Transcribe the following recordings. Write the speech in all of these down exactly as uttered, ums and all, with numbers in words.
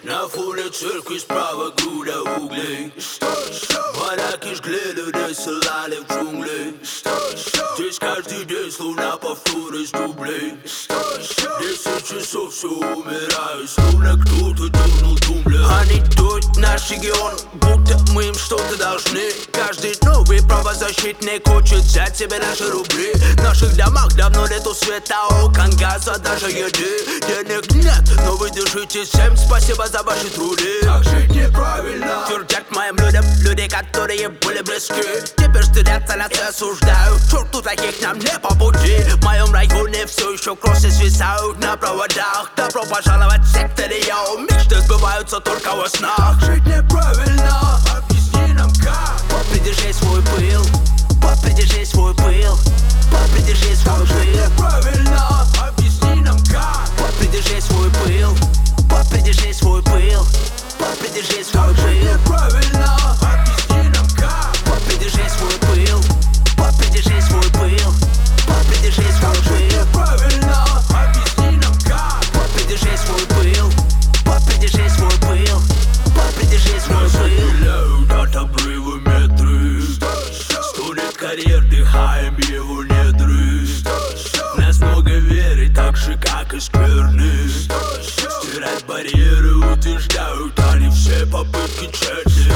На фоне церкви справа груда углей. Бараки жгли, людей ссылали в джунгли. Здесь каждый день словно повтор из дублей. Десять часов все умирают, словно кто-то дернул тумблер. Они дуют наш регион, будто мы им что-то должны. Каждый новый правозащитник хочет взять себе наши рубли. В наших домах давно нету света, окон, газа, даже еды. Денег нет, но вы держитесь, всем спасибо за ваши труды. Так жить неправильно, твердят моим людям, люди, которые были близки. Теперь стыдятся, нас и осуждают, черту таких нам не по пути. В моем районе все еще кроссы свисают на проводах. Добро пожаловать в сектор Йо, мечты сбываются только во снах. Так жить неправильно, объясни нам как. Попридержи свой пыл, попридержи свой пыл, попридержи свой пыл. Неправильно, объясни нам как. Попридержи свой пыл, попридержи свой пыл, попридержи свой пыл. Неправильно, объясни нам как. Попридержи свой пыл, попридержи свой пыл, попридержи свой пыл. Неправильно, объясни нам как. Попридержи свой пыл, попридержи свой пыл, попридержи свой пыл. От обрыва метры, сто лет карьер, дыхаем его недры. Нас много веры, так же как и скверны. Стирать барьеры утверждают они все попытки тщетны.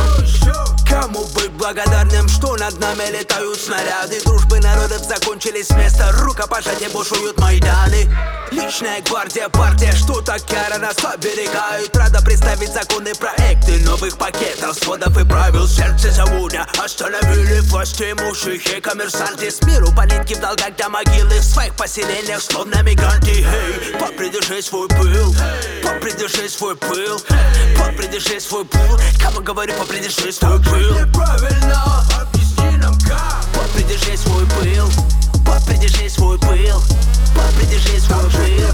Кому быть благодарным, что над нами летают снаряды? Дружбы народов закончились, вместо рукопожатия бушуют майданы. Личная гвардия, партия, что так яро нас оберегают. Рада представить законы, проекты новых пакетов, сводов и правил. Сердце завода остановили власти имущих и коммерсанты. С миру политики в долгах до могилы, в своих поселениях словно мигранты. Hey, попридержи свой пыл, попридержи свой пыл, попридержи свой пыл. Кому говорю, попридержи свой пыл. Неправильно, объясни нам как. Попридержи свой пыл, попридержи свой пыл, попридержи свой пыл.